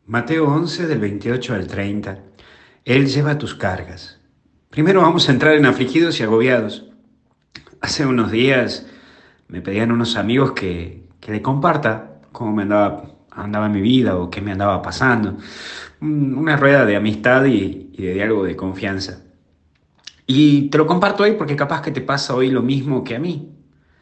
Mateo 11 del 28 al 30. Él lleva tus cargas. Primero vamos a entrar en afligidos y agobiados. Hace unos días me pedían unos amigos que le comparta cómo andaba mi vida o qué me andaba pasando. Una rueda de amistad y de diálogo de confianza. Y te lo comparto hoy porque capaz que te pasa hoy lo mismo que a mí.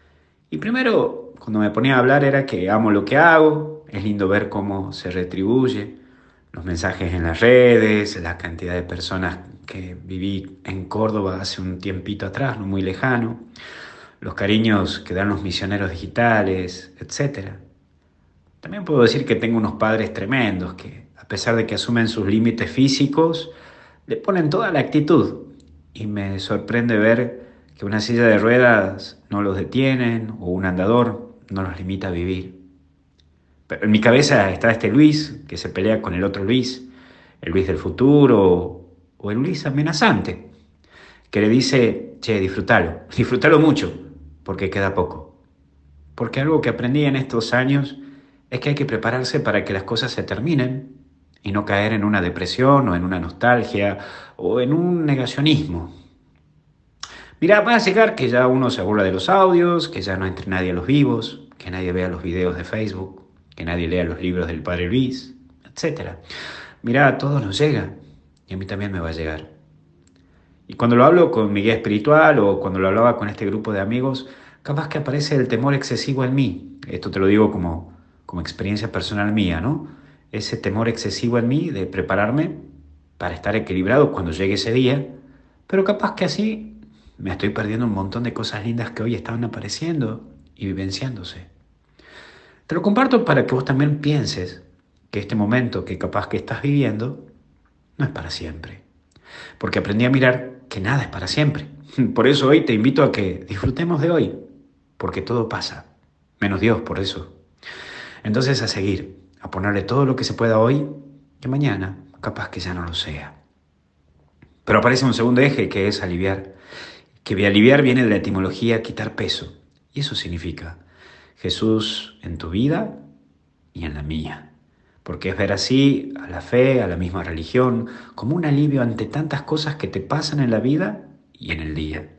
Y primero, cuando me ponía a hablar era que amo lo que hago, es lindo ver cómo se retribuye, los mensajes en las redes, la cantidad de personas que viví en Córdoba hace un tiempito atrás, no muy lejano, los cariños que dan los misioneros digitales, etcétera. También puedo decir que tengo unos padres tremendos que, a pesar de que asumen sus límites físicos, le ponen toda la actitud. Y me sorprende ver que una silla de ruedas no los detienen o un andador no los limita a vivir. Pero en mi cabeza está este Luis que se pelea con el Luis del futuro o el Luis amenazante, que le dice, che, disfrútalo mucho, porque queda poco. Porque algo que aprendí en estos años es que hay que prepararse para que las cosas se terminen y no caer en una depresión o en una nostalgia o en un negacionismo. Mirá, va a llegar que ya uno se aburra de los audios, que ya no entre nadie a los vivos, que nadie vea los videos de Facebook, que nadie lea los libros del Padre Luis, etcétera. Mirá, a todos nos llega y a mí también me va a llegar. Y cuando lo hablo con mi guía espiritual o cuando lo hablaba con este grupo de amigos, capaz que aparece el temor excesivo en mí. Esto te lo digo como experiencia personal mía, ¿no? Ese temor excesivo en mí de prepararme para estar equilibrado cuando llegue ese día, pero capaz que así me estoy perdiendo un montón de cosas lindas que hoy estaban apareciendo y vivenciándose. Te lo comparto para que vos también pienses que este momento que capaz que estás viviendo no es para siempre, porque aprendí a mirar que nada es para siempre. Por eso hoy te invito a que disfrutemos de hoy, porque todo pasa, menos Dios por eso. Entonces a seguir, a ponerle todo lo que se pueda hoy, que mañana capaz que ya no lo sea. Pero aparece un segundo eje que es aliviar, que aliviar viene de la etimología quitar peso, y eso significa Jesús en tu vida y en la mía. Porque es ver así a la fe, a la misma religión, como un alivio ante tantas cosas que te pasan en la vida y en el día.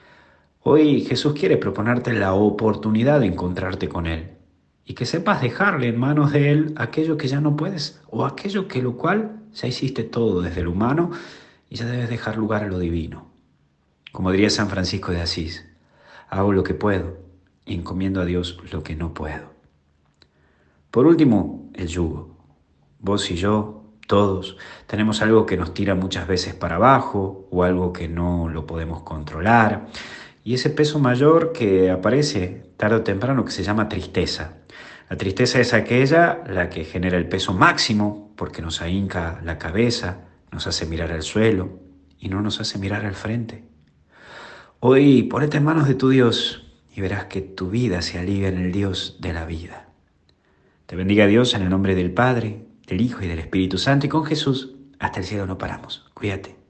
Hoy Jesús quiere proponerte la oportunidad de encontrarte con Él y que sepas dejarle en manos de Él aquello que ya no puedes o aquello que lo cual ya hiciste todo desde lo humano y ya debes dejar lugar a lo divino. Como diría San Francisco de Asís, hago lo que puedo y encomiendo a Dios lo que no puedo. Por último, el yugo. Vos y yo, todos, tenemos algo que nos tira muchas veces para abajo o algo que no lo podemos controlar. Y ese peso mayor que aparece tarde o temprano que se llama tristeza. La tristeza es aquella la que genera el peso máximo porque nos ahinca la cabeza, nos hace mirar al suelo y no nos hace mirar al frente. Hoy ponete en manos de tu Dios y verás que tu vida se alivia en el Dios de la vida. Te bendiga Dios en el nombre del Padre, del Hijo y del Espíritu Santo y con Jesús. Hasta el cielo no paramos. Cuídate.